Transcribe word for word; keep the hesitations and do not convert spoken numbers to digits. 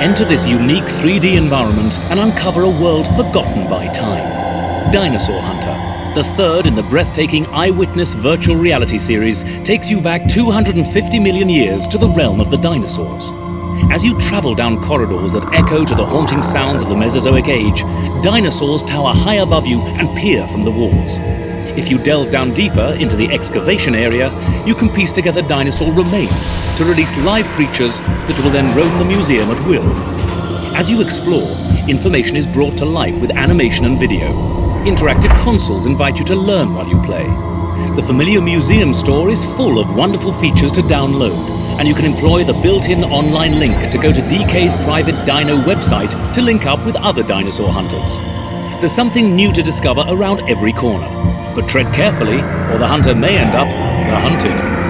Enter this unique three D environment and uncover a world forgotten by time. Dinosaur Hunter, the third in the breathtaking Eyewitness virtual reality series, takes you back two hundred fifty million years to the realm of the dinosaurs. As you travel down corridors that echo to the haunting sounds of the Mesozoic age, dinosaurs tower high above you and peer from the walls. If you delve down deeper into the excavation area, you can piece together dinosaur remains to release live creatures that will then roam the museum at will. As you explore, information is brought to life with animation and video. Interactive consoles invite you to learn while you play. The familiar museum store is full of wonderful features to download, and you can employ the built-in online link to go to D K's private dino website to link up with other dinosaur hunters. There's something new to discover around every corner, but tread carefully or the hunter may end up the hunted.